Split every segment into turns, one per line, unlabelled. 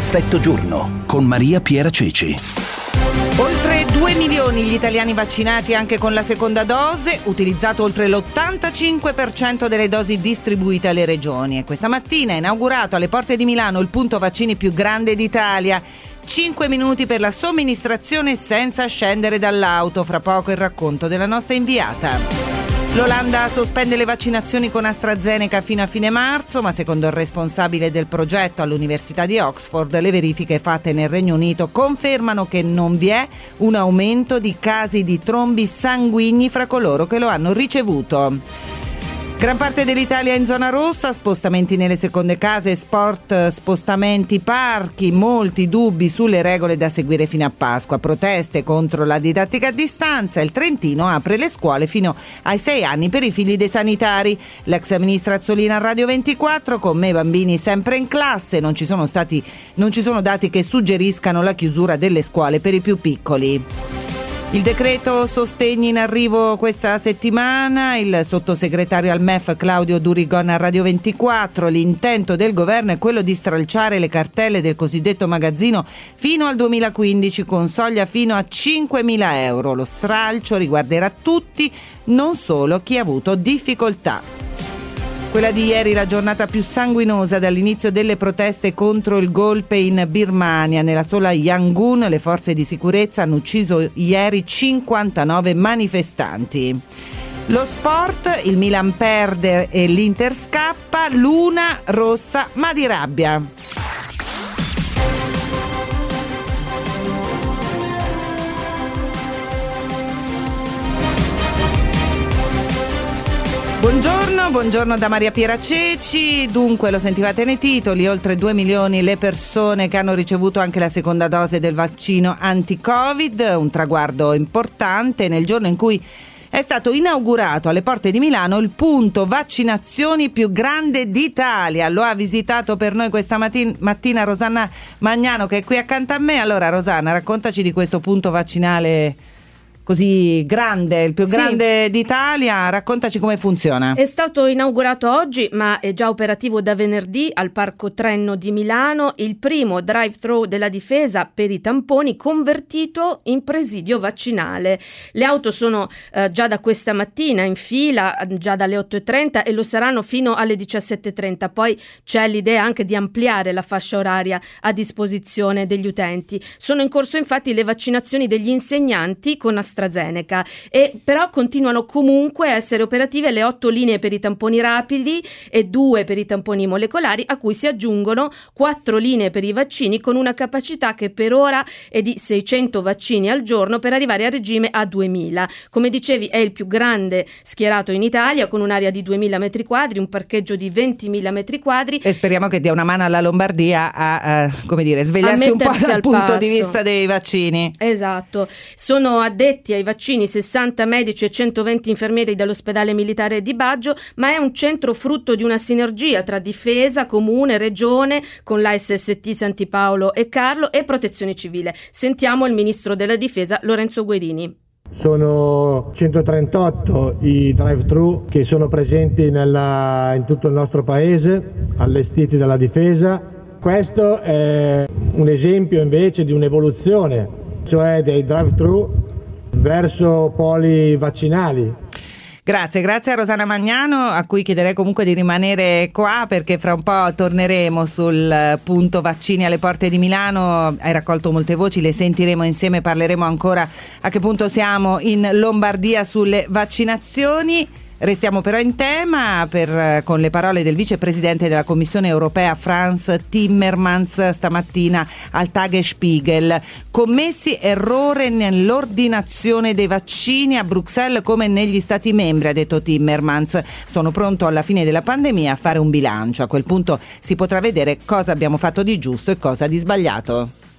Effetto giorno con Maria Piera Ceci.
Oltre 2 milioni gli italiani vaccinati anche con la seconda dose, utilizzato oltre l'85% delle dosi distribuite alle regioni. E questa mattina è inaugurato alle porte di Milano il punto vaccini più grande d'Italia. 5 minuti per la somministrazione senza scendere dall'auto. Fra poco il racconto della nostra inviata. L'Olanda sospende le vaccinazioni con AstraZeneca fino a fine marzo, ma secondo il responsabile del progetto all'Università di Oxford, le verifiche fatte nel Regno Unito confermano che non vi è un aumento di casi di trombi sanguigni fra coloro che lo hanno ricevuto. Gran parte dell'Italia è in zona rossa, spostamenti nelle seconde case, sport, spostamenti, parchi, molti dubbi sulle regole da seguire fino a Pasqua, proteste contro la didattica a distanza. Il Trentino apre le scuole fino ai 6 anni per i figli dei sanitari. L'ex ministra Azzolina a Radio 24, con me bambini sempre in classe, non ci sono dati che suggeriscano la chiusura delle scuole per i più piccoli. Il decreto sostegni in arrivo questa settimana, il sottosegretario al MEF Claudio Durigon a Radio 24, l'intento del governo è quello di stralciare le cartelle del cosiddetto magazzino fino al 2015 con soglia fino a 5.000 euro. Lo stralcio riguarderà tutti, non solo chi ha avuto difficoltà. Quella di ieri, la giornata più sanguinosa dall'inizio delle proteste contro il golpe in Birmania. Nella sola Yangon le forze di sicurezza hanno ucciso ieri 59 manifestanti. Lo sport, il Milan perde e l'Inter scappa, l'una rossa ma di rabbia. Buongiorno da Maria Piera Ceci. Dunque, lo sentivate nei titoli, oltre 2 milioni le persone che hanno ricevuto anche la seconda dose del vaccino anti-Covid, un traguardo importante nel giorno in cui è stato inaugurato alle porte di Milano il punto vaccinazioni più grande d'Italia. Lo ha visitato per noi questa mattina Rosanna Magnano, che è qui accanto a me. Allora Rosanna, raccontaci di questo punto vaccinale così grande, il più grande d'Italia. Raccontaci come funziona.
È stato inaugurato oggi, ma è già operativo da venerdì al Parco Trenno di Milano, il primo drive-thru della Difesa per i tamponi convertito in presidio vaccinale. Le auto sono già da questa mattina in fila, già dalle 8.30 e lo saranno fino alle 17.30. Poi c'è l'idea anche di ampliare la fascia oraria a disposizione degli utenti. Sono in corso infatti le vaccinazioni degli insegnanti con AstraZeneca, e però continuano comunque a essere operative le 8 linee per i tamponi rapidi e 2 per i tamponi molecolari, a cui si aggiungono 4 linee per i vaccini con una capacità che per ora è di 600 vaccini al giorno per arrivare a regime a 2000. Come dicevi, è il più grande schierato in Italia, con un'area di 2000 metri quadri, un parcheggio di 20.000 metri quadri.
E speriamo che dia una mano alla Lombardia a svegliarsi un po' dal punto di vista dei vaccini.
Esatto. Sono addetti ai vaccini 60 medici e 120 infermieri dall'ospedale militare di Baggio, ma è un centro frutto di una sinergia tra difesa, comune, regione, con l'ASST Santi Paolo e Carlo e protezione civile. Sentiamo il ministro della difesa Lorenzo Guerini.
Sono 138 i drive-thru che sono presenti in tutto il nostro paese, allestiti dalla difesa. Questo è un esempio invece di un'evoluzione, cioè dei drive-thru verso poli vaccinali.
Grazie a Rosanna Magnano, a cui chiederei comunque di rimanere qua perché fra un po' torneremo sul punto vaccini alle porte di Milano. Hai raccolto molte voci, le sentiremo insieme, parleremo ancora a che punto siamo in Lombardia sulle vaccinazioni. Restiamo però in tema con le parole del vicepresidente della Commissione europea Frans Timmermans stamattina al Tagesspiegel. Commessi errore nell'ordinazione dei vaccini a Bruxelles come negli Stati membri, ha detto Timmermans. Sono pronto alla fine della pandemia a fare un bilancio. A quel punto si potrà vedere cosa abbiamo fatto di giusto e cosa di sbagliato.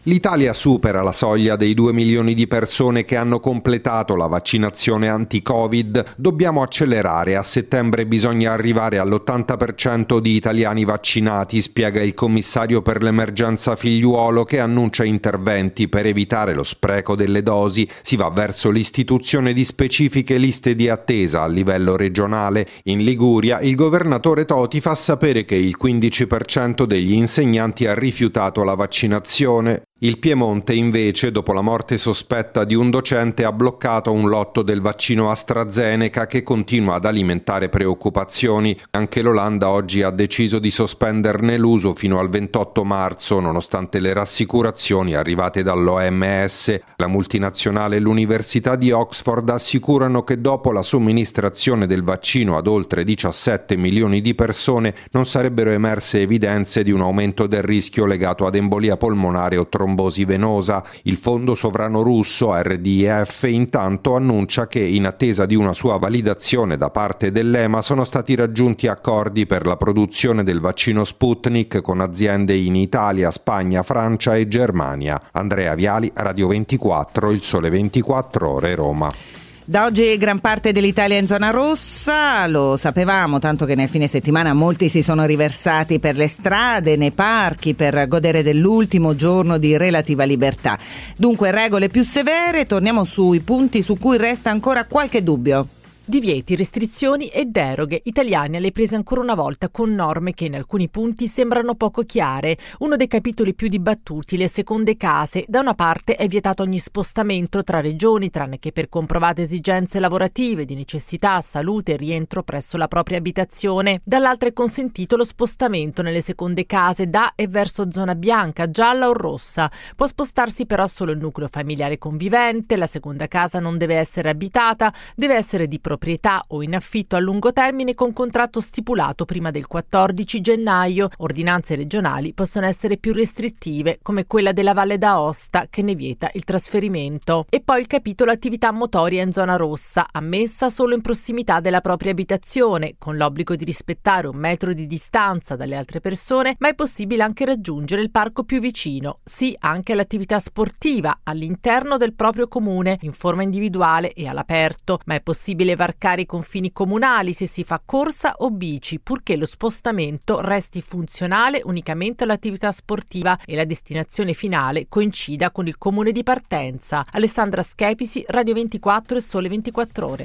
L'Italia supera la soglia dei 2 milioni di persone che hanno completato la vaccinazione anti-Covid. Dobbiamo accelerare. A settembre bisogna arrivare all'80% di italiani vaccinati, spiega il commissario per l'emergenza figliuolo, che annuncia interventi per evitare lo spreco delle dosi. Si va verso l'istituzione di specifiche liste di attesa a livello regionale. In Liguria il governatore Toti fa sapere che il 15% degli insegnanti ha rifiutato la vaccinazione. Il Piemonte invece, dopo la morte sospetta di un docente, ha bloccato un lotto del vaccino AstraZeneca che continua ad alimentare preoccupazioni. Anche l'Olanda oggi ha deciso di sospenderne l'uso fino al 28 marzo, nonostante le rassicurazioni arrivate dall'OMS. La multinazionale e l'Università di Oxford assicurano che dopo la somministrazione del vaccino ad oltre 17 milioni di persone non sarebbero emerse evidenze di un aumento del rischio legato ad embolia polmonare o trombosi venosa. Il fondo sovrano russo RDF intanto annuncia che, in attesa di una sua validazione da parte dell'EMA, sono stati raggiunti accordi per la produzione del vaccino Sputnik con aziende in Italia, Spagna, Francia e Germania. Andrea Viali, Radio 24, Il Sole 24 Ore, Roma.
Da oggi gran parte dell'Italia è in zona rossa, lo sapevamo, tanto che nel fine settimana molti si sono riversati per le strade, nei parchi, per godere dell'ultimo giorno di relativa libertà. Dunque regole più severe, torniamo sui punti su cui resta ancora qualche dubbio.
Divieti, restrizioni e deroghe italiane alle prese ancora una volta con norme che in alcuni punti sembrano poco chiare. Uno dei capitoli più dibattuti, le seconde case. Da una parte è vietato ogni spostamento tra regioni, tranne che per comprovate esigenze lavorative, di necessità, salute e rientro presso la propria abitazione. Dall'altra è consentito lo spostamento nelle seconde case da e verso zona bianca, gialla o rossa. Può spostarsi però solo il nucleo familiare convivente, la seconda casa non deve essere abitata, deve essere di proprietà o in affitto a lungo termine con contratto stipulato prima del 14 gennaio. Ordinanze regionali possono essere più restrittive, come quella della Valle d'Aosta, che ne vieta il trasferimento. E poi il capitolo attività motoria in zona rossa, ammessa solo in prossimità della propria abitazione, con l'obbligo di rispettare 1 metro di distanza dalle altre persone, ma è possibile anche raggiungere il parco più vicino. Sì, anche l'attività sportiva all'interno del proprio comune, in forma individuale e all'aperto, ma è possibile varcare i confini comunali se si fa corsa o bici, purché lo spostamento resti funzionale unicamente all'attività sportiva e la destinazione finale coincida con il comune di partenza. Alessandra Schepisi, Radio 24 e Sole 24 Ore.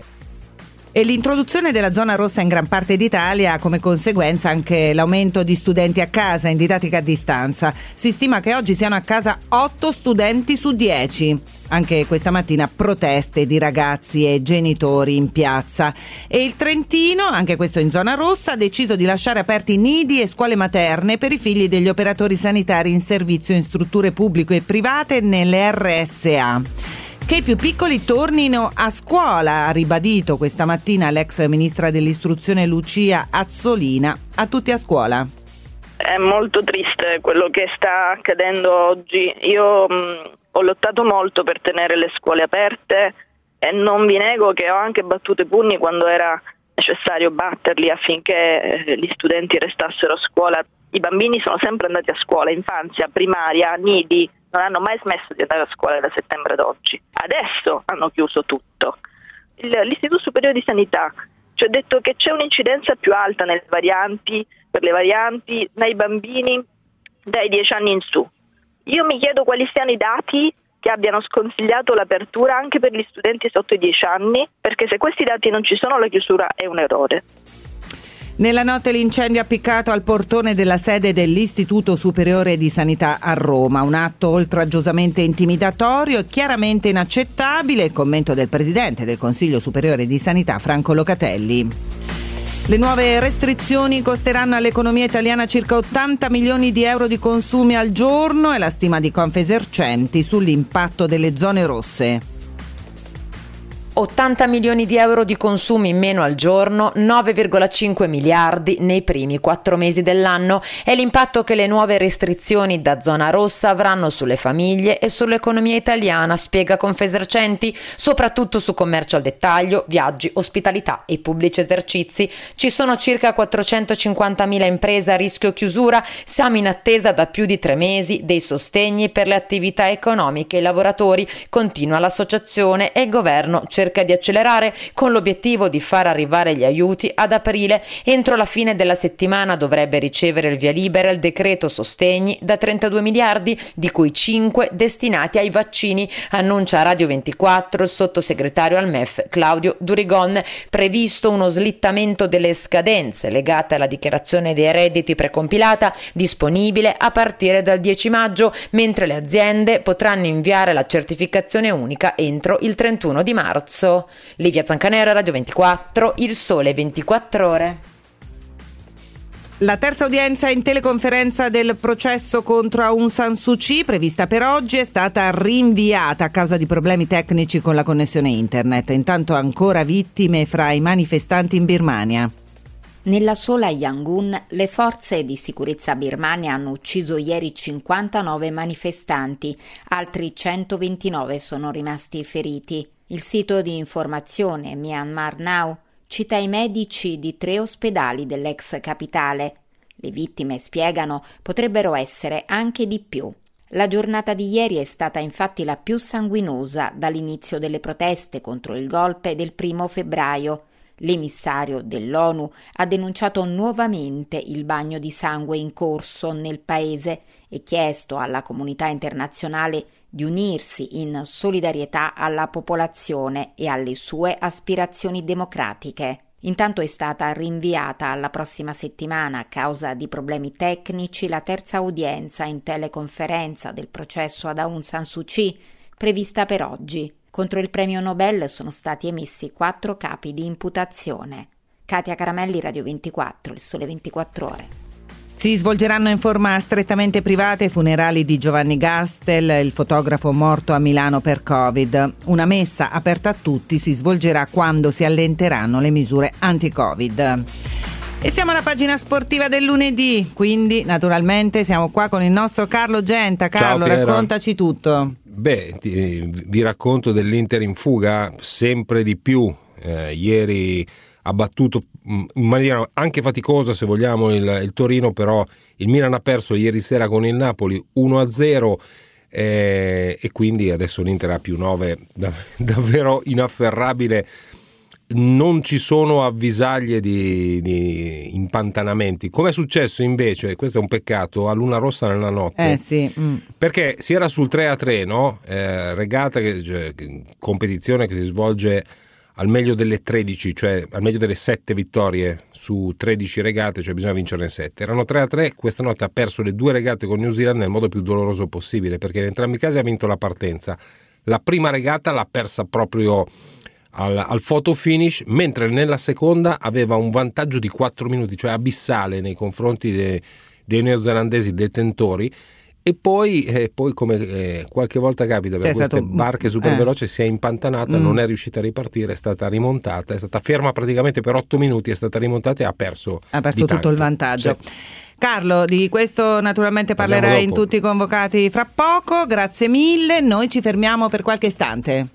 E l'introduzione della zona rossa in gran parte d'Italia ha come conseguenza anche l'aumento di studenti a casa in didattica a distanza. Si stima che oggi siano a casa 8 studenti su 10. Anche questa mattina proteste di ragazzi e genitori in piazza. E il Trentino, anche questo in zona rossa, ha deciso di lasciare aperti nidi e scuole materne per i figli degli operatori sanitari in servizio in strutture pubbliche e private nelle RSA. Che i più piccoli tornino a scuola, ha ribadito questa mattina l'ex ministra dell'istruzione Lucia Azzolina. A tutti a scuola.
È molto triste quello che sta accadendo oggi. Io ho lottato molto per tenere le scuole aperte e non vi nego che ho anche battuto i pugni quando era necessario batterli affinché gli studenti restassero a scuola. I bambini sono sempre andati a scuola, infanzia, primaria, nidi, non hanno mai smesso di andare a scuola da settembre ad oggi. Adesso hanno chiuso tutto. L'Istituto Superiore di Sanità ci ha detto che c'è un'incidenza più alta per le varianti nei bambini dai 10 anni in su. Io mi chiedo quali siano i dati che abbiano sconsigliato l'apertura anche per gli studenti sotto i 10 anni, perché se questi dati non ci sono la chiusura è un errore.
Nella notte l'incendio appiccato al portone della sede dell'Istituto Superiore di Sanità a Roma, un atto oltraggiosamente intimidatorio e chiaramente inaccettabile, il commento del Presidente del Consiglio Superiore di Sanità Franco Locatelli. Le nuove restrizioni costeranno all'economia italiana circa 80 milioni di euro di consumi al giorno, è la stima di Confesercenti sull'impatto delle zone rosse.
80 milioni di euro di consumi in meno al giorno, 9,5 miliardi nei primi 4 mesi dell'anno. È l'impatto che le nuove restrizioni da zona rossa avranno sulle famiglie e sull'economia italiana, spiega Confesercenti, soprattutto su commercio al dettaglio, viaggi, ospitalità e pubblici esercizi. Ci sono circa 450.000 imprese a rischio chiusura, siamo in attesa da più di 3 mesi dei sostegni per le attività economiche e i lavoratori, continua l'associazione, e il governo cerca di accelerare con l'obiettivo di far arrivare gli aiuti ad aprile. Entro la fine della settimana dovrebbe ricevere il via libera il decreto sostegni da 32 miliardi, di cui 5 destinati ai vaccini, annuncia a Radio 24 il sottosegretario al MEF Claudio Durigon. Previsto uno slittamento delle scadenze legate alla dichiarazione dei redditi precompilata, disponibile a partire dal 10 maggio, mentre le aziende potranno inviare la certificazione unica entro il 31 di marzo. Livia Zancanera, Radio 24, Il Sole 24 Ore.
La terza udienza in teleconferenza del processo contro Aung San Suu Kyi, prevista per oggi, è stata rinviata a causa di problemi tecnici con la connessione internet. Intanto ancora vittime fra i manifestanti in Birmania.
Nella sola Yangon, le forze di sicurezza birmane hanno ucciso ieri 59 manifestanti, altri 129 sono rimasti feriti. Il sito di informazione Myanmar Now cita i medici di 3 ospedali dell'ex capitale. Le vittime, spiegano, potrebbero essere anche di più. La giornata di ieri è stata infatti la più sanguinosa dall'inizio delle proteste contro il golpe del 1 febbraio. L'emissario dell'ONU ha denunciato nuovamente il bagno di sangue in corso nel paese e chiesto alla comunità internazionale di unirsi in solidarietà alla popolazione e alle sue aspirazioni democratiche. Intanto è stata rinviata alla prossima settimana, a causa di problemi tecnici, la terza udienza in teleconferenza del processo ad Aung San Suu Kyi, prevista per oggi. Contro il premio Nobel sono stati emessi 4 capi di imputazione. Katia Caramelli, Radio 24, Il Sole 24 Ore.
Si svolgeranno in forma strettamente privata i funerali di Giovanni Gastel, il fotografo morto a Milano per Covid. Una messa aperta a tutti si svolgerà quando si allenteranno le misure anti-Covid. E siamo alla pagina sportiva del lunedì, quindi naturalmente siamo qua con il nostro Carlo Genta. Carlo, raccontaci tutto.
Vi racconto dell'Inter in fuga sempre di più. Ieri ha battuto in maniera anche faticosa, se vogliamo, il Torino, però il Milan ha perso ieri sera con il Napoli 1-0 e quindi adesso l'Inter ha più 9, davvero inafferrabile. Non ci sono avvisaglie di impantanamenti, come è successo invece, questo è un peccato, a Luna Rossa nella notte, perché si era sul 3-3, no? Regata, competizione che si svolge al meglio delle 13, cioè al meglio delle 7 vittorie su 13 regate, cioè bisogna vincerne 7. Erano 3-3, questa notte ha perso le 2 regate con New Zealand nel modo più doloroso possibile, perché in entrambi i casi ha vinto la partenza. La prima regata l'ha persa proprio al photo finish, mentre nella seconda aveva un vantaggio di 4 minuti, cioè abissale nei confronti dei neozelandesi detentori. E poi come qualche volta capita per queste barche super veloci, si è impantanata, non è riuscita a ripartire, è stata rimontata, è stata ferma praticamente per 8 minuti, è stata rimontata e ha perso
tutto il vantaggio. Sì. Carlo, di questo naturalmente parlerai in tutti i convocati fra poco, grazie mille, noi ci fermiamo per qualche istante.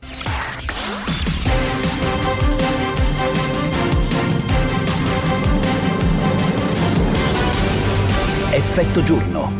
Effetto giorno.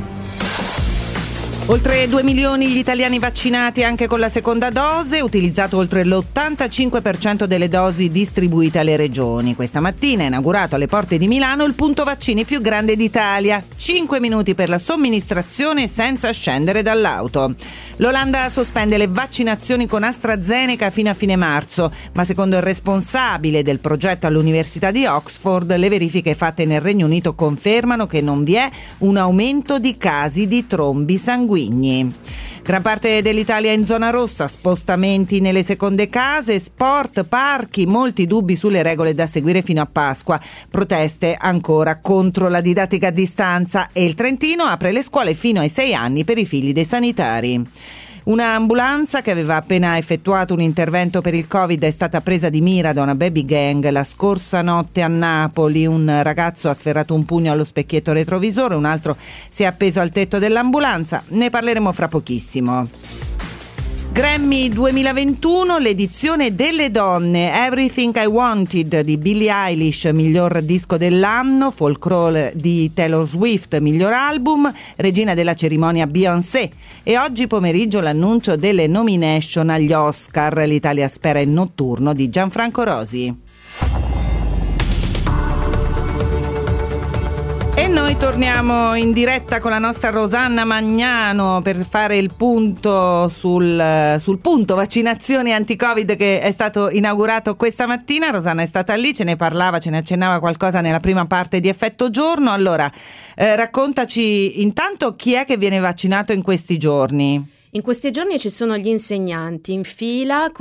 Oltre 2 milioni gli italiani vaccinati anche con la seconda dose, utilizzato oltre l'85% delle dosi distribuite alle regioni. Questa mattina è inaugurato alle porte di Milano il punto vaccini più grande d'Italia. 5 minuti per la somministrazione senza scendere dall'auto. L'Olanda sospende le vaccinazioni con AstraZeneca fino a fine marzo, ma secondo il responsabile del progetto all'Università di Oxford, le verifiche fatte nel Regno Unito confermano che non vi è un aumento di casi di trombi sanguigni. Gran parte dell'Italia in zona rossa, spostamenti nelle seconde case, sport, parchi, molti dubbi sulle regole da seguire fino a Pasqua, proteste ancora contro la didattica a distanza e il Trentino apre le scuole fino ai 6 anni per i figli dei sanitari. Un'ambulanza che aveva appena effettuato un intervento per il Covid è stata presa di mira da una baby gang la scorsa notte a Napoli. Un ragazzo ha sferrato un pugno allo specchietto retrovisore, un altro si è appeso al tetto dell'ambulanza. Ne parleremo fra pochissimo. Grammy 2021, l'edizione delle donne. Everything I Wanted di Billie Eilish, miglior disco dell'anno. Folklore di Taylor Swift, miglior album. Regina della cerimonia Beyoncé. E oggi pomeriggio l'annuncio delle nomination agli Oscar. L'Italia spera il notturno di Gianfranco Rosi. E noi torniamo in diretta con la nostra Rosanna Magnano per fare il punto sul punto vaccinazioni anti-Covid che è stato inaugurato questa mattina. Rosanna è stata lì, ce ne parlava, ce ne accennava qualcosa nella prima parte di Effetto Giorno. Allora, raccontaci intanto chi è che viene vaccinato in questi giorni.
In questi giorni ci sono gli insegnanti in fila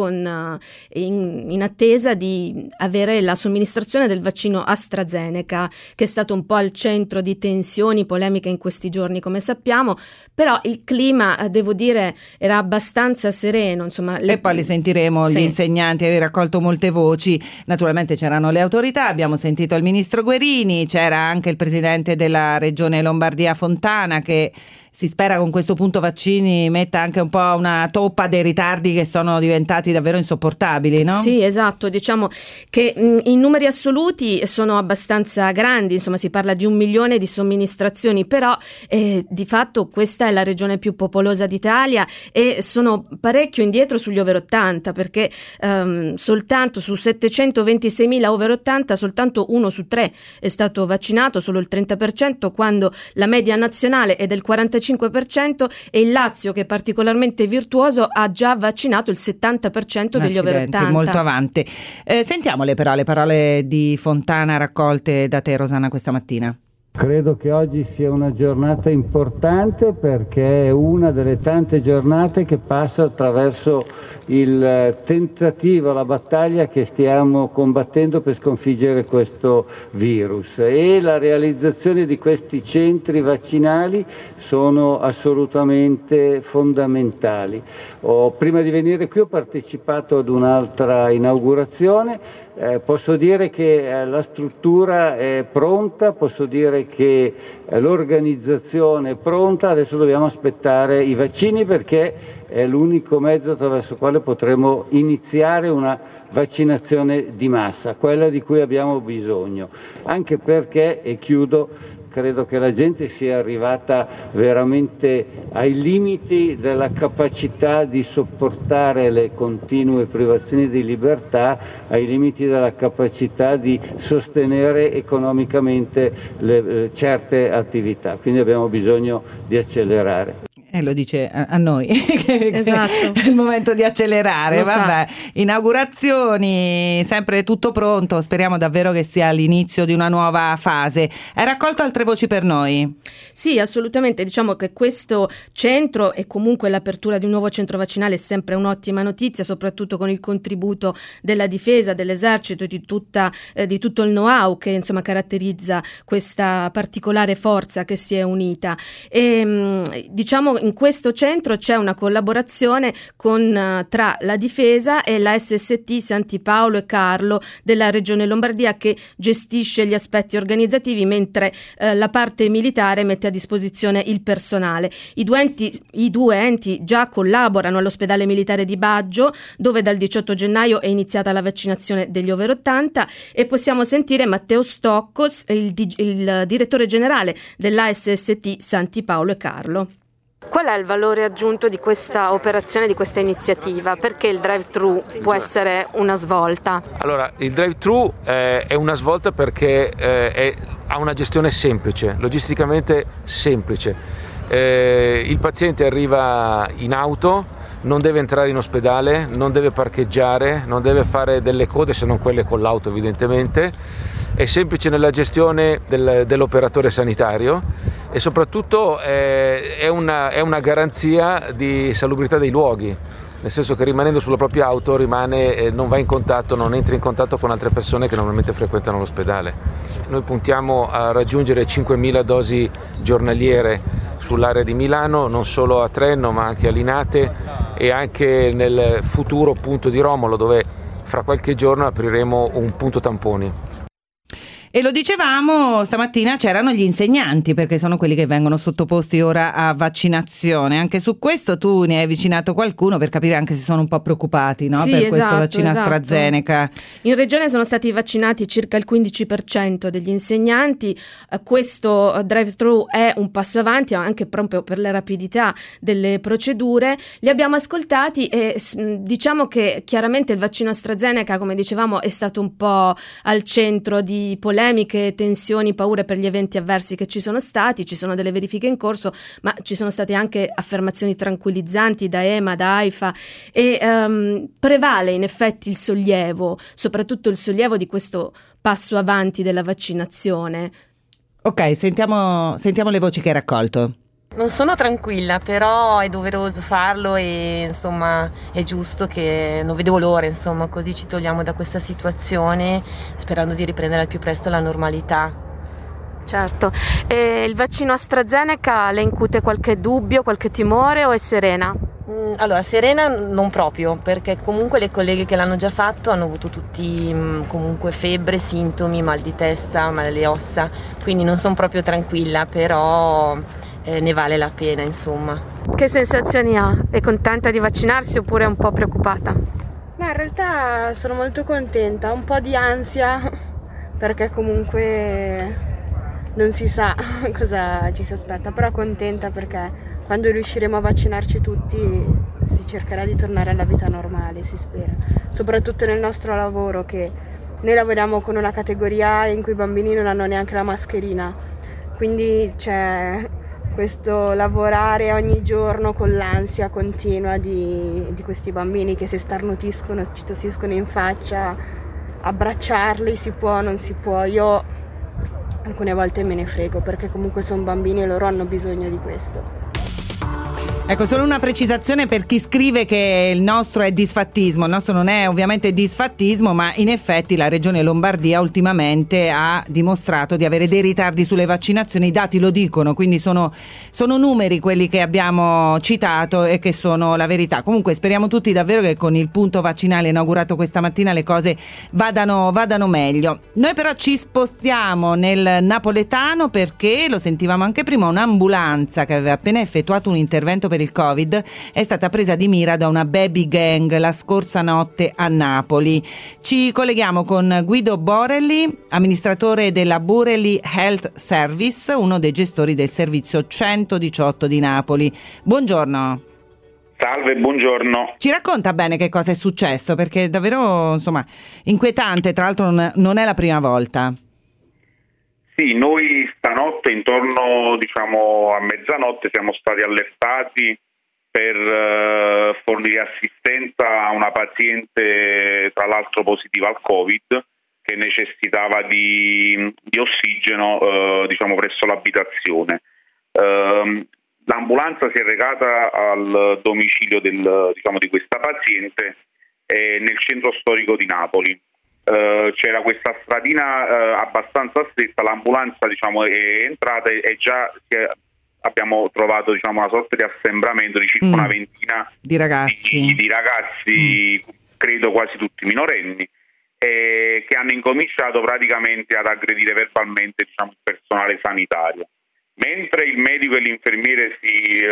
in attesa di avere la somministrazione del vaccino AstraZeneca, che è stato un po' al centro di tensioni, polemiche in questi giorni, come sappiamo, però il clima, devo dire, era abbastanza sereno. Insomma,
e poi li sentiremo, sì. Gli insegnanti, avevi raccolto molte voci, naturalmente c'erano le autorità, abbiamo sentito il ministro Guerini, c'era anche il presidente della regione Lombardia Fontana, che si spera con questo punto vaccini metta anche un po' una toppa dei ritardi che sono diventati davvero insopportabili, no?
Sì, esatto, diciamo che in numeri assoluti sono abbastanza grandi, insomma si parla di 1 milione di somministrazioni, però di fatto questa è la regione più popolosa d'Italia e sono parecchio indietro sugli over 80, perché soltanto su 726.000 over 80 soltanto 1 su 3 è stato vaccinato, solo il 30%, quando la media nazionale è del 45%, e il Lazio, che è particolarmente virtuoso, ha già vaccinato il 70% degli over 80.
Molto avanti. Sentiamole però le parole di Fontana raccolte da te, Rosanna, questa mattina.
Credo che oggi sia una giornata importante perché è una delle tante giornate che passa attraverso il tentativo, la battaglia che stiamo combattendo per sconfiggere questo virus, e la realizzazione di questi centri vaccinali sono assolutamente fondamentali. Prima di venire qui ho partecipato ad un'altra inaugurazione. Posso dire che la struttura è pronta, posso dire che l'organizzazione è pronta, adesso dobbiamo aspettare i vaccini perché è l'unico mezzo attraverso il quale potremo iniziare una vaccinazione di massa, quella di cui abbiamo bisogno, anche perché, e chiudo, credo che la gente sia arrivata veramente ai limiti della capacità di sopportare le continue privazioni di libertà, ai limiti della capacità di sostenere economicamente certe attività. Quindi abbiamo bisogno di accelerare.
Lo dice a noi,
esatto.
È il momento di accelerare. Vabbè. Inaugurazioni, sempre tutto pronto, speriamo davvero che sia l'inizio di una nuova fase. Hai raccolto altre voci per noi?
Sì, assolutamente, diciamo che questo centro e comunque l'apertura di un nuovo centro vaccinale è sempre un'ottima notizia, soprattutto con il contributo della difesa, dell'esercito, di tutto il know-how che insomma caratterizza questa particolare forza che si è unita. E diciamo in questo centro c'è una collaborazione tra la difesa e la SST Santi Paolo e Carlo della regione Lombardia, che gestisce gli aspetti organizzativi, mentre la parte militare mette a disposizione il personale. I due enti già collaborano all'ospedale militare di Baggio, dove dal 18 gennaio è iniziata la vaccinazione degli over 80, e possiamo sentire Matteo Stocco, il direttore generale dell'ASST Santi Paolo e Carlo. Qual è il valore aggiunto di questa operazione, di questa iniziativa? Perché il drive-thru può essere una svolta?
Allora, il drive-thru è una svolta perché ha una gestione semplice, logisticamente semplice. Il paziente arriva in auto, non deve entrare in ospedale, non deve parcheggiare, non deve fare delle code, se non quelle con l'auto evidentemente. È semplice nella gestione dell'operatore sanitario e soprattutto è una garanzia di salubrità dei luoghi. nel senso che rimanendo sulla propria auto non va in contatto, non entra in contatto con altre persone che normalmente frequentano l'ospedale. Noi puntiamo a raggiungere 5.000 dosi giornaliere sull'area di Milano, non solo a Trenno ma anche a Linate e anche nel futuro punto di Romolo, dove fra qualche giorno apriremo un punto tamponi.
E lo dicevamo, stamattina c'erano gli insegnanti, perché sono quelli che vengono sottoposti ora a vaccinazione. Anche su questo tu ne hai avvicinato qualcuno per capire anche se sono un po' preoccupati, no?
Sì,
per
esatto,
questo vaccino AstraZeneca.
In regione sono stati vaccinati circa il 15% degli insegnanti. Questo drive-thru è un passo avanti anche proprio per la rapidità delle procedure. Li abbiamo ascoltati e diciamo che chiaramente il vaccino AstraZeneca, come dicevamo, è stato un po' al centro di polemiche, tensioni, paure per gli eventi avversi che ci sono stati. Ci sono delle verifiche in corso, ma ci sono state anche affermazioni tranquillizzanti da EMA, da AIFA e prevale in effetti il sollievo, soprattutto il sollievo di questo passo avanti della vaccinazione.
Ok, sentiamo le voci che hai raccolto.
Non sono tranquilla, però è doveroso farlo e insomma è giusto, che non vedevo l'ora, insomma, così ci togliamo da questa situazione sperando di riprendere al più presto la normalità.
Certo. E il vaccino AstraZeneca le incute qualche dubbio, qualche timore o è serena?
Allora, serena non proprio, perché comunque le colleghe che l'hanno già fatto hanno avuto tutti comunque febbre, sintomi, mal di testa, male alle ossa, quindi non sono proprio tranquilla, però ne vale la pena, insomma.
Che sensazioni ha? È contenta di vaccinarsi oppure è un po' preoccupata?
Ma in realtà sono molto contenta, un po' di ansia perché comunque non si sa cosa ci si aspetta, però contenta perché quando riusciremo a vaccinarci tutti si cercherà di tornare alla vita normale, si spera, soprattutto nel nostro lavoro, che noi lavoriamo con una categoria in cui i bambini non hanno neanche la mascherina, quindi c'è questo lavorare ogni giorno con l'ansia continua di questi bambini che si starnutiscono, ci tossiscono in faccia, abbracciarli si può, non si può. Io alcune volte me ne frego perché comunque sono bambini e loro hanno bisogno di questo.
Ecco, solo una precisazione per chi scrive che il nostro è disfattismo. Il nostro non è ovviamente disfattismo, ma in effetti la Regione Lombardia ultimamente ha dimostrato di avere dei ritardi sulle vaccinazioni. I dati lo dicono, quindi sono numeri quelli che abbiamo citato e che sono la verità. Comunque speriamo tutti davvero che con il punto vaccinale inaugurato questa mattina le cose vadano meglio. Noi però ci spostiamo nel napoletano perché, lo sentivamo anche prima, un'ambulanza che aveva appena effettuato un intervento per il Covid è stata presa di mira da una baby gang la scorsa notte a Napoli. Ci colleghiamo con Guido Borelli, amministratore della Burelli Health Service, uno dei gestori del servizio 118 di Napoli. Buongiorno.
Salve, buongiorno.
Ci racconta bene che cosa è successo, perché è davvero, insomma, inquietante, tra l'altro non è la prima volta.
Sì, noi stanotte intorno a mezzanotte siamo stati allertati per fornire assistenza a una paziente tra l'altro positiva al Covid che necessitava di ossigeno presso l'abitazione. L'ambulanza si è recata al domicilio di questa paziente nel centro storico di Napoli. C'era questa stradina abbastanza stretta, l'ambulanza è entrata e già abbiamo trovato una sorta di assembramento di circa una ventina
di ragazzi,
credo quasi tutti minorenni, che hanno incominciato praticamente ad aggredire verbalmente il personale sanitario. Mentre il medico e l'infermiere si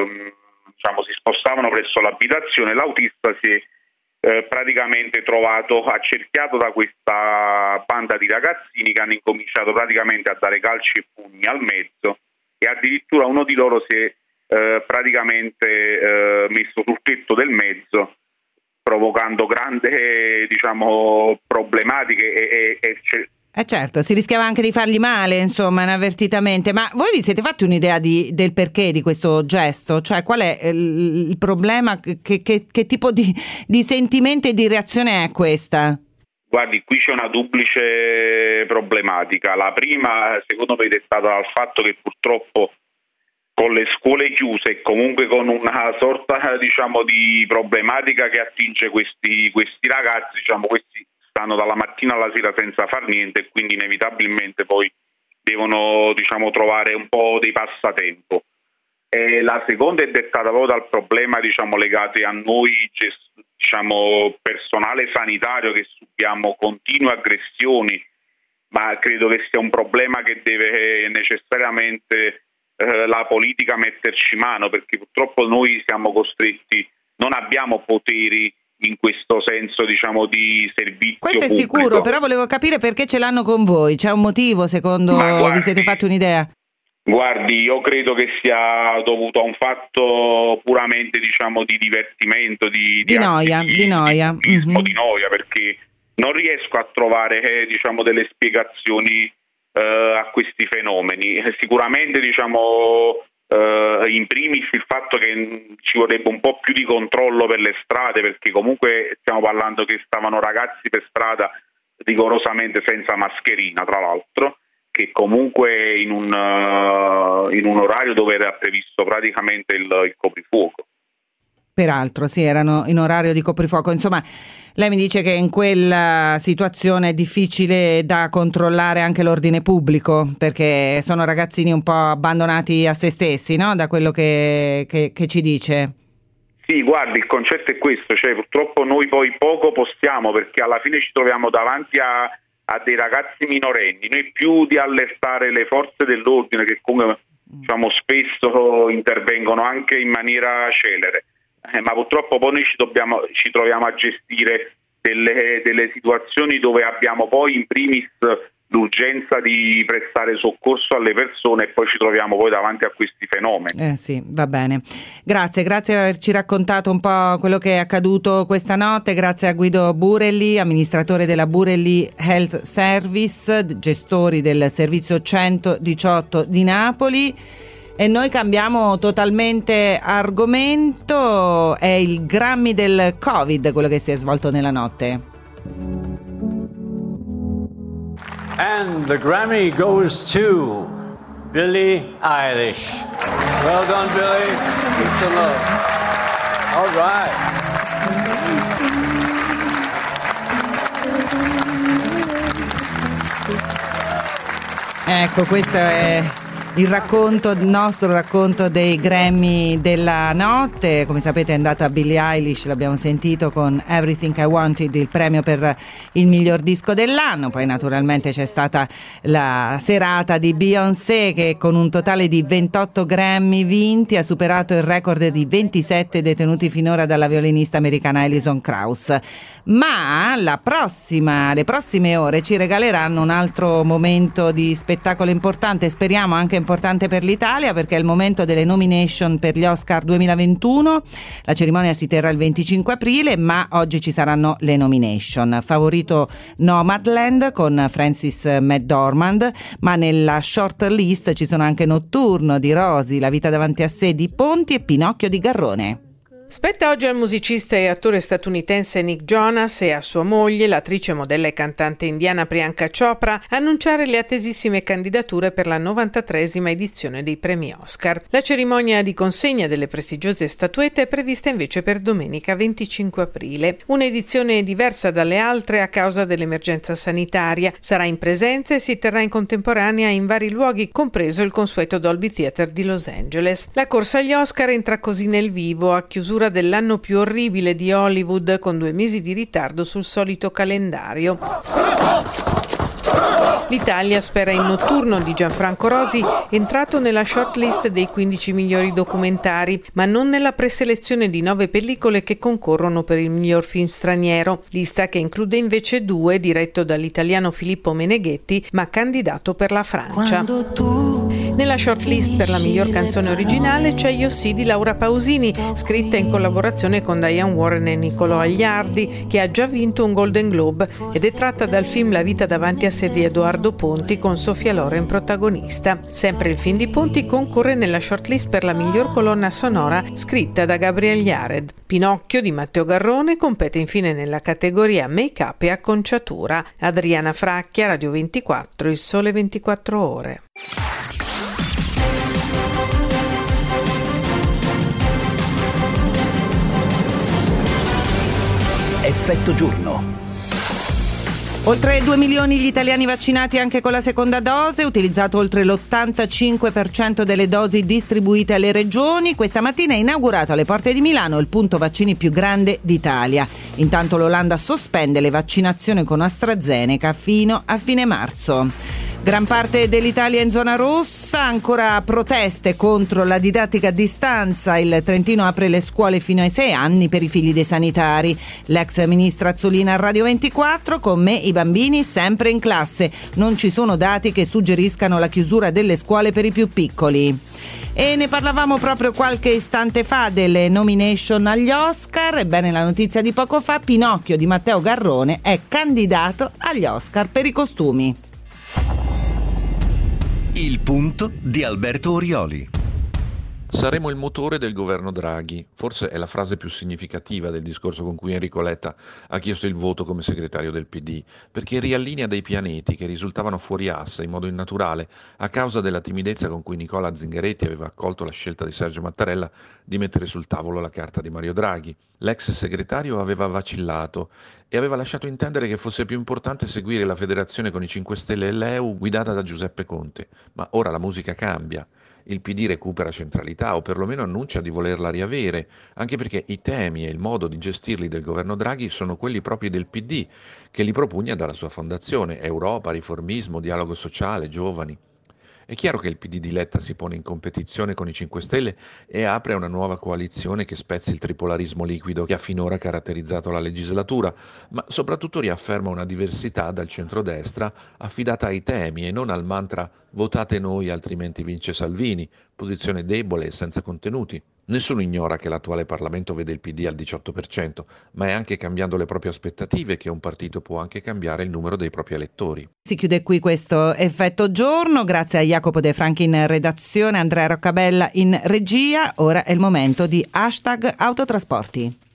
spostavano presso l'abitazione, l'autista si è praticamente trovato accerchiato da questa banda di ragazzini che hanno incominciato praticamente a dare calci e pugni al mezzo, e addirittura uno di loro si è messo sul tetto del mezzo, provocando grande problematiche
certo, si rischiava anche di fargli male, insomma, inavvertitamente. Ma voi vi siete fatti un'idea del perché di questo gesto? Cioè, qual è il problema? Che tipo di sentimento e di reazione è questa?
Guardi, qui c'è una duplice problematica. La prima, secondo me, è stata dal fatto che purtroppo con le scuole chiuse e comunque con una sorta diciamo di problematica che attinge questi ragazzi, diciamo questi stanno dalla mattina alla sera senza far niente e quindi inevitabilmente poi devono diciamo trovare un po' dei passatempo. E la seconda è dettata proprio dal problema diciamo legato a noi diciamo personale sanitario che subiamo continue aggressioni, ma credo che sia un problema che deve necessariamente la politica metterci mano, perché purtroppo noi siamo costretti, non abbiamo poteri in questo senso diciamo di servizio
questo
pubblico.
È sicuro, però volevo capire perché ce l'hanno con voi, c'è un motivo secondo vi siete fatti un'idea?
Guardi, io credo che sia dovuto a un fatto puramente diciamo di divertimento, di noia,
di noia,
di noia, perché non riesco a trovare diciamo delle spiegazioni a questi fenomeni. Sicuramente diciamo in primis il fatto che ci vorrebbe un po' più di controllo per le strade, perché comunque stiamo parlando che stavano ragazzi per strada rigorosamente senza mascherina, tra l'altro, che comunque in un orario dove era previsto praticamente il coprifuoco.
Peraltro, sì, erano in orario di coprifuoco. Insomma, lei mi dice che in quella situazione è difficile da controllare anche l'ordine pubblico, perché sono ragazzini un po' abbandonati a se stessi, no? Da quello che ci dice.
Sì, guardi, il concetto è questo, cioè purtroppo noi poi poco possiamo, perché alla fine ci troviamo davanti a dei ragazzi minorenni, noi più di allertare le forze dell'ordine che comunque diciamo spesso intervengono anche in maniera celere. Ma purtroppo poi noi ci troviamo a gestire delle situazioni dove abbiamo poi in primis l'urgenza di prestare soccorso alle persone e poi ci troviamo poi davanti a questi fenomeni.
Sì, va bene. Grazie per averci raccontato un po' quello che è accaduto questa notte. Grazie a Guido Burelli, amministratore della Burelli Health Service, gestori del servizio 118 di Napoli. E noi cambiamo totalmente argomento, è il Grammy del Covid, quello che si è svolto nella notte.
And the Grammy goes to Billie Eilish. Well done, Billie. Peace and love. All right.
Ecco, questo è il nostro racconto dei Grammy della notte. Come sapete è andata Billie Eilish, l'abbiamo sentito con Everything I Wanted, il premio per il miglior disco dell'anno. Poi naturalmente c'è stata la serata di Beyoncé, che con un totale di 28 Grammy vinti ha superato il record di 27 detenuti finora dalla violinista americana Alison Krauss. Ma le prossime ore ci regaleranno un altro momento di spettacolo importante, speriamo anche importante per l'Italia, perché è il momento delle nomination per gli Oscar 2021. La cerimonia si terrà il 25 aprile, ma oggi ci saranno le nomination. Favorito Nomadland con Frances McDormand, ma nella short list ci sono anche Notturno di Rosi, La vita davanti a sé di Ponti e Pinocchio di Garrone.
Spetta oggi al musicista e attore statunitense Nick Jonas e a sua moglie, l'attrice, modella e cantante indiana Priyanka Chopra, annunciare le attesissime candidature per la 93esima edizione dei premi Oscar. La cerimonia di consegna delle prestigiose statuette è prevista invece per domenica 25 aprile. Un'edizione diversa dalle altre a causa dell'emergenza sanitaria. Sarà in presenza e si terrà in contemporanea in vari luoghi, compreso il consueto Dolby Theatre di Los Angeles. La corsa agli Oscar entra così nel vivo a chiusura dell'anno più orribile di Hollywood, con 2 mesi di ritardo sul solito calendario. L'Italia spera in Notturno di Gianfranco Rosi, entrato nella shortlist dei 15 migliori documentari, ma non nella preselezione di 9 pellicole che concorrono per il miglior film straniero, lista che include invece 2 diretto dall'italiano Filippo Meneghetti, ma candidato per la Francia. Nella shortlist per la miglior canzone originale c'è Io sì di Laura Pausini, scritta in collaborazione con Diane Warren e Niccolò Agliardi, che ha già vinto un Golden Globe, ed è tratta dal film La vita davanti a sé di Edoardo Ponti con Sofia Loren protagonista. Sempre il film di Ponti concorre nella shortlist per la miglior colonna sonora scritta da Gabriel Yared. Pinocchio di Matteo Garrone compete infine nella categoria make-up e acconciatura. Adriana Fracchia, Radio 24, Il Sole 24 Ore.
Effetto giorno.
Oltre 2 milioni gli italiani vaccinati anche con la seconda dose, utilizzato oltre l'85% delle dosi distribuite alle regioni. Questa mattina è inaugurato alle porte di Milano il punto vaccini più grande d'Italia. Intanto l'Olanda sospende le vaccinazioni con AstraZeneca fino a fine marzo. Gran parte dell'Italia è in zona rossa, ancora proteste contro la didattica a distanza. Il Trentino apre le scuole fino ai 6 anni per i figli dei sanitari. L'ex ministra Azzolina a Radio 24, con me i bambini sempre in classe. Non ci sono dati che suggeriscano la chiusura delle scuole per i più piccoli. E ne parlavamo proprio qualche istante fa delle nomination agli Oscar. Ebbene, la notizia di poco fa: Pinocchio di Matteo Garrone è candidato agli Oscar per i costumi.
Il punto di Alberto Orioli.
Saremo il motore del governo Draghi, forse è la frase più significativa del discorso con cui Enrico Letta ha chiesto il voto come segretario del PD, perché riallinea dei pianeti che risultavano fuori asse in modo innaturale a causa della timidezza con cui Nicola Zingaretti aveva accolto la scelta di Sergio Mattarella di mettere sul tavolo la carta di Mario Draghi. L'ex segretario aveva vacillato e aveva lasciato intendere che fosse più importante seguire la federazione con i 5 Stelle e l'EU guidata da Giuseppe Conte, ma ora la musica cambia. Il PD recupera centralità o perlomeno annuncia di volerla riavere, anche perché i temi e il modo di gestirli del governo Draghi sono quelli propri del PD, che li propugna dalla sua fondazione: Europa, riformismo, dialogo sociale, giovani. È chiaro che il PD di Letta si pone in competizione con i 5 Stelle e apre a una nuova coalizione che spezzi il tripolarismo liquido che ha finora caratterizzato la legislatura, ma soprattutto riafferma una diversità dal centrodestra affidata ai temi e non al mantra «votate noi altrimenti vince Salvini», posizione debole e senza contenuti. Nessuno ignora che l'attuale Parlamento vede il PD al 18%, ma è anche cambiando le proprie aspettative che un partito può anche cambiare il numero dei propri elettori.
Si chiude qui questo Effetto Giorno, grazie a Jacopo De Franchi in redazione, Andrea Roccabella in regia. Ora è il momento di #autotrasporti.